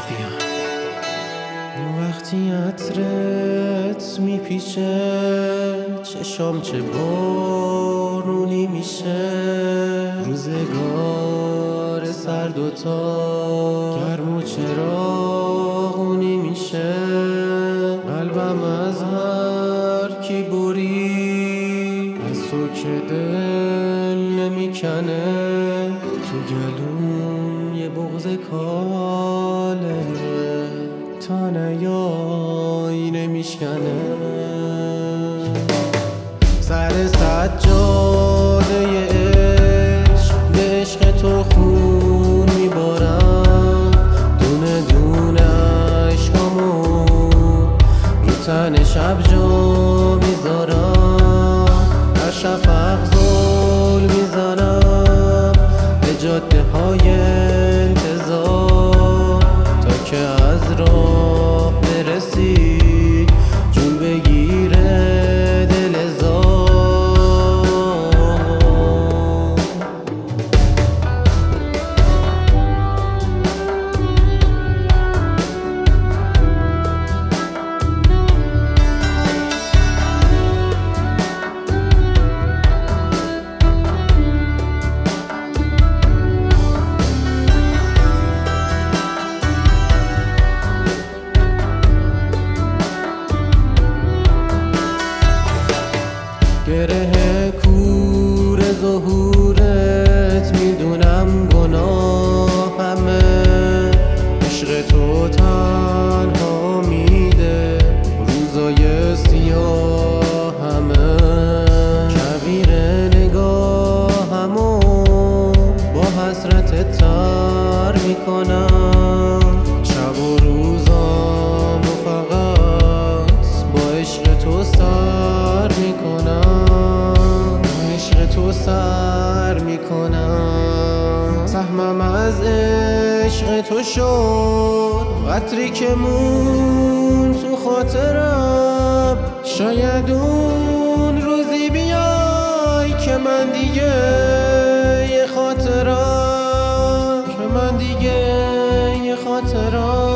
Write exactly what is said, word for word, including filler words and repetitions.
وقتی عطرت میپیچه چشام چه بارونی میشه، روزگار سرد و تا گرم و چراغونی میشه، قلبم از هر کی بری از تو که دل نمیکنه، تو گلوم یه بغض کاله تا نیای نمیشکنه. سر سجاده عشق به عشق تو خون میبارم، دونه دونه عشقامو رو تن شب جا میذارم، در شفق زل میزنم به جاده های انتظار تا که از راه برسی جون بگیره دل زار. گره کور ظهورت میدونم گناهمه، عشق تو تنها میده روزای سیاهمه، کویر نگاهمو با حسرت تر میکنم، شب و روزامو فقط با عشق تو سر میکنم، عشق تو سر میکنم. سهمم از عشق تو شد قطری که مون تو خاطرم، شاید اون روزی بیای که من دیگه یه خاطرم، که من دیگه یه خاطرم